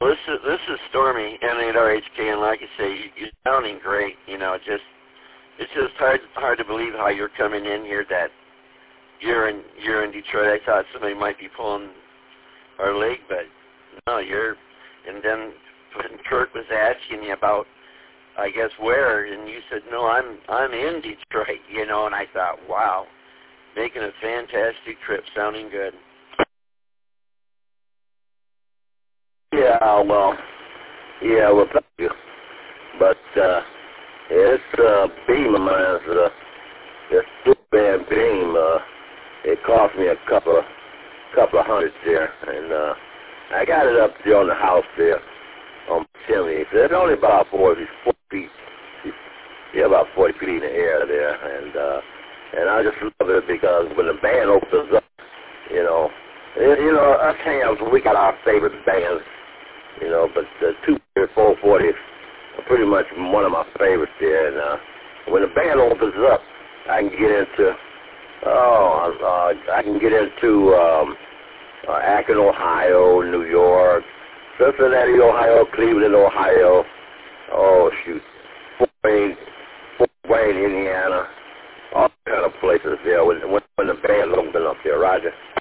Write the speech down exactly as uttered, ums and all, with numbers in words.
Well, this is this is Stormy, N eight R H K, and like I say, you, you're sounding great. You know, just it's just hard hard to believe how you're coming in here. That you're in you're in Detroit. I thought somebody might be pulling our leg, but no, you're. And then when Kurt was asking you about, I guess where, and you said, no, I'm I'm in Detroit. You know, and I thought, wow, making a fantastic trip, sounding good. Yeah, well, yeah, well, thank you. But uh, this uh, beam of mine, uh, this two-band beam, uh, it cost me a couple of couple of hundreds there, and uh, I got it up there on the house there on chimney. It's only about forty, forty feet, yeah, about forty feet in the air there, and uh, and I just love it because when the band opens up, you know, it, you know, us hams, we got our favorite bands. You know, but the two four forty are pretty much one of my favorites there. And uh, when the band opens up, I can get into, oh, uh, I can get into um, uh, Akron, Ohio, New York, Cincinnati, Ohio, Cleveland, Ohio. Oh, shoot, Fort Wayne, Fort Wayne, Indiana, all kind of places there when, when, when the band opens up there, Roger.